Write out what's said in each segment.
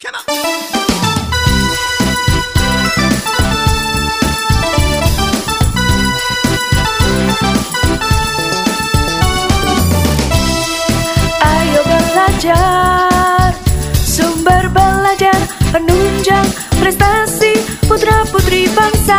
Ayo belajar, sumber belajar, penunjang prestasi putra-putri bangsa.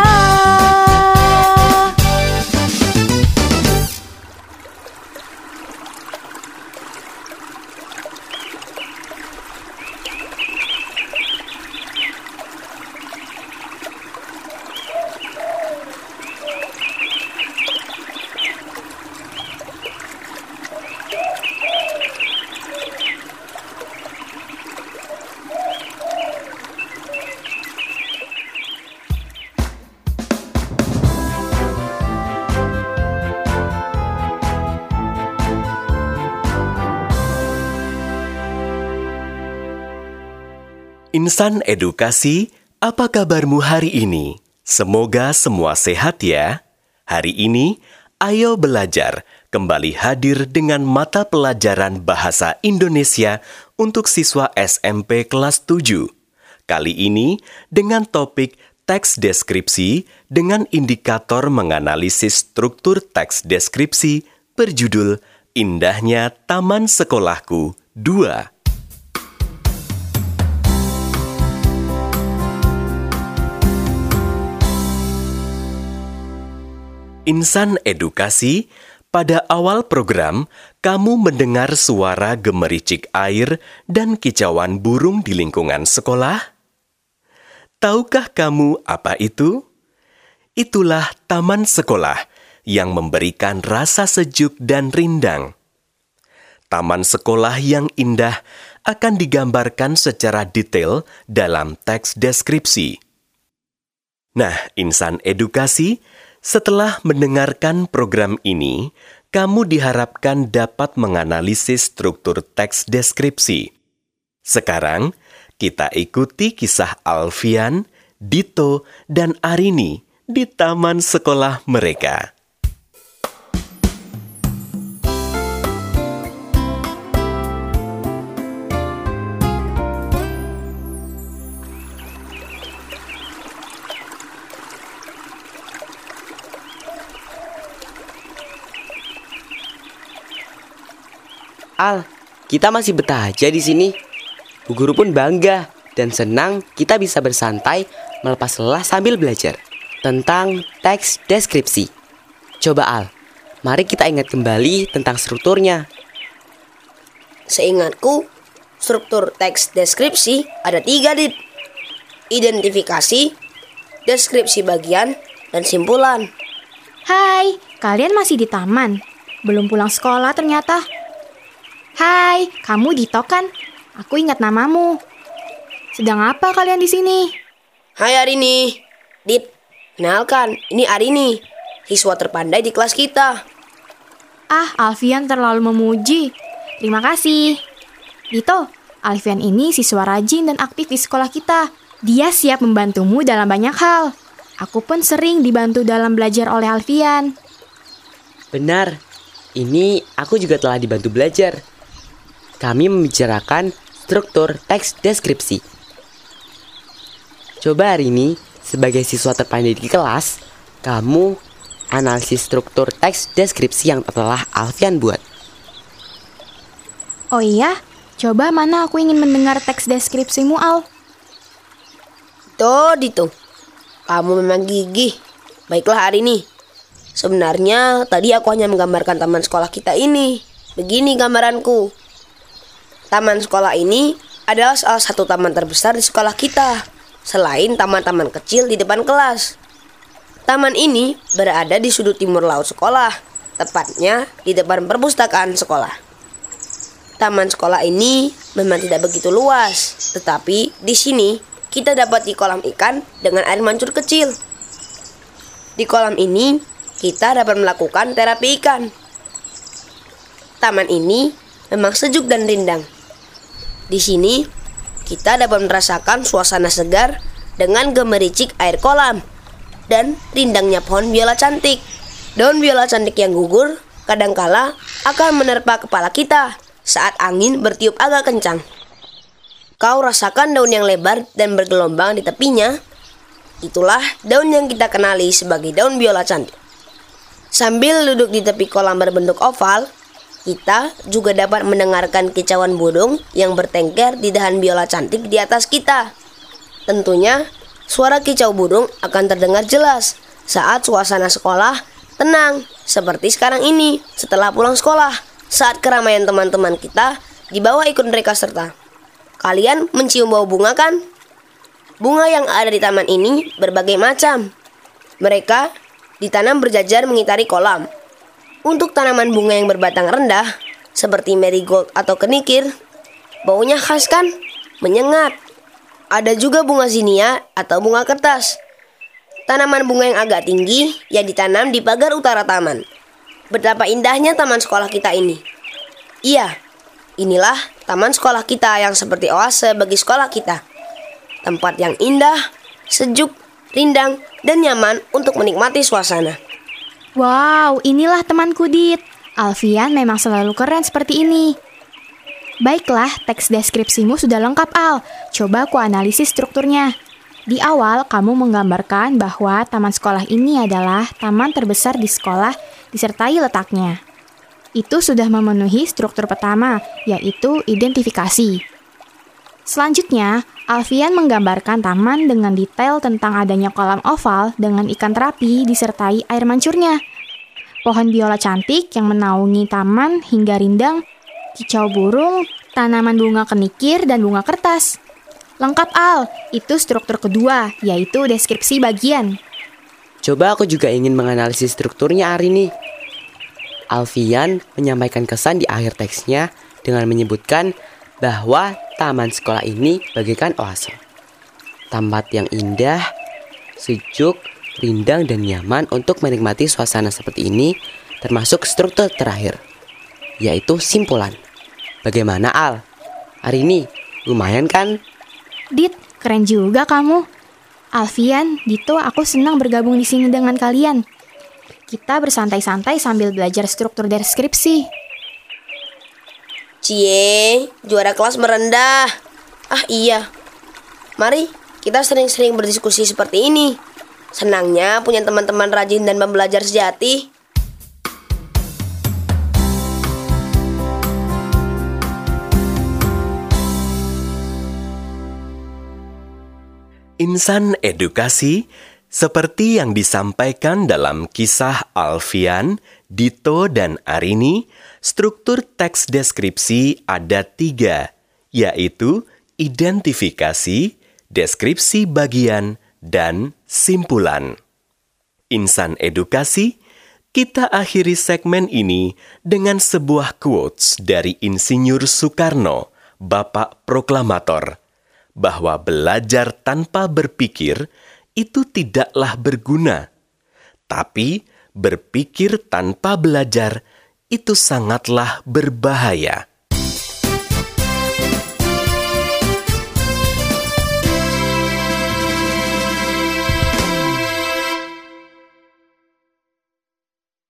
Insan Edukasi, apa kabarmu hari ini? Semoga semua sehat ya. Hari ini, Ayo Belajar kembali hadir dengan mata pelajaran Bahasa Indonesia untuk siswa SMP kelas 7. Kali ini dengan topik teks deskripsi dengan indikator menganalisis struktur teks deskripsi berjudul Indahnya Taman Sekolahku 2. Insan Edukasi, pada awal program, kamu mendengar suara gemericik air dan kicauan burung di lingkungan sekolah? Tahukah kamu apa itu? Itulah taman sekolah yang memberikan rasa sejuk dan rindang. Taman sekolah yang indah akan digambarkan secara detail dalam teks deskripsi. Nah, Insan Edukasi, setelah mendengarkan program ini, kamu diharapkan dapat menganalisis struktur teks deskripsi. Sekarang, kita ikuti kisah Alfian, Dito, dan Arini di taman sekolah mereka. Al, kita masih betah aja di sini. Bu guru pun bangga dan senang kita bisa bersantai melepas lelah sambil belajar tentang teks deskripsi. Coba Al, mari kita ingat kembali tentang strukturnya. Seingatku, struktur teks deskripsi ada 3, Dit. Identifikasi, deskripsi bagian, dan simpulan. Hai, kalian masih di taman? Belum pulang sekolah ternyata. Hai, kamu Dito kan? Aku ingat namamu. Sedang apa kalian di sini? Hai Arini. Dit, kenalkan, ini Arini, siswa terpandai di kelas kita. Ah, Alfian terlalu memuji. Terima kasih. Dito, Alfian ini siswa rajin dan aktif di sekolah kita. Dia siap membantumu dalam banyak hal. Aku pun sering dibantu dalam belajar oleh Alfian. Benar, ini aku juga telah dibantu belajar. Kami membicarakan struktur teks deskripsi. Coba hari ini, sebagai siswa terpandai di kelas, kamu analisis struktur teks deskripsi yang telah Alfian buat. Oh iya, coba mana aku ingin mendengar teks deskripsimu, Al. Dito, kamu memang gigih. Baiklah Arini. Sebenarnya tadi aku hanya menggambarkan taman sekolah kita ini. Begini gambaranku. Taman sekolah ini adalah salah satu taman terbesar di sekolah kita, selain taman-taman kecil di depan kelas. Taman ini berada di sudut timur laut sekolah, tepatnya di depan perpustakaan sekolah. Taman sekolah ini memang tidak begitu luas, tetapi di sini kita dapat di kolam ikan dengan air mancur kecil. Di kolam ini kita dapat melakukan terapi ikan. Taman ini memang sejuk dan rindang. Di sini, kita dapat merasakan suasana segar dengan gemericik air kolam dan rindangnya pohon biola cantik. Daun biola cantik yang gugur kadangkala akan menerpa kepala kita saat angin bertiup agak kencang. Kau rasakan daun yang lebar dan bergelombang di tepinya? Itulah daun yang kita kenali sebagai daun biola cantik. Sambil duduk di tepi kolam berbentuk oval, kita juga dapat mendengarkan kicauan burung yang bertengger di dahan biola cantik di atas kita. Tentunya, suara kicau burung akan terdengar jelas saat suasana sekolah tenang, seperti sekarang ini setelah pulang sekolah, saat keramaian teman-teman kita dibawa ikut mereka serta. Kalian mencium bau bunga kan? Bunga yang ada di taman ini berbagai macam. Mereka ditanam berjajar mengitari kolam. Untuk tanaman bunga yang berbatang rendah, seperti marigold atau kenikir, baunya khas kan? Menyengat. Ada juga bunga zinia atau bunga kertas. Tanaman bunga yang agak tinggi yang ditanam di pagar utara taman. Betapa indahnya taman sekolah kita ini. Iya, inilah taman sekolah kita yang seperti oase bagi sekolah kita. Tempat yang indah, sejuk, rindang, dan nyaman untuk menikmati suasana. Wow, inilah temanku Dit. Alfian memang selalu keren seperti ini. Baiklah, teks deskripsimu sudah lengkap, Al. Coba aku analisis strukturnya. Di awal, kamu menggambarkan bahwa taman sekolah ini adalah taman terbesar di sekolah disertai letaknya. Itu sudah memenuhi struktur pertama, yaitu identifikasi. Selanjutnya, Alfian menggambarkan taman dengan detail tentang adanya kolam oval dengan ikan terapi disertai air mancurnya. Pohon biola cantik yang menaungi taman hingga rindang, kicau burung, tanaman bunga kenikir, dan bunga kertas. Lengkap, Al. Itu struktur kedua, yaitu deskripsi bagian. Coba aku juga ingin menganalisis strukturnya hari ini. Alfian menyampaikan kesan di akhir teksnya dengan menyebutkan bahwa taman sekolah ini bagaikan oase. Tempat yang indah, sejuk, rindang, dan nyaman untuk menikmati suasana seperti ini, termasuk struktur terakhir, yaitu simpulan. Bagaimana, Al? Hari ini lumayan kan? Dit, keren juga kamu. Alfian, Dito, aku senang bergabung di sini dengan kalian. Kita bersantai-santai sambil belajar struktur deskripsi. Cie, juara kelas merendah. Ah iya, mari kita sering-sering berdiskusi seperti ini. Senangnya punya teman-teman rajin dan pembelajar sejati. Insan edukasi seperti yang disampaikan dalam kisah Alfian, Dito, dan Arini, struktur teks deskripsi ada 3, yaitu identifikasi, deskripsi bagian, dan simpulan. Insan edukasi, kita akhiri segmen ini dengan sebuah quotes dari Insinyur Soekarno, Bapak Proklamator, bahwa belajar tanpa berpikir itu tidaklah berguna, tapi berpikir tanpa belajar itu sangatlah berbahaya.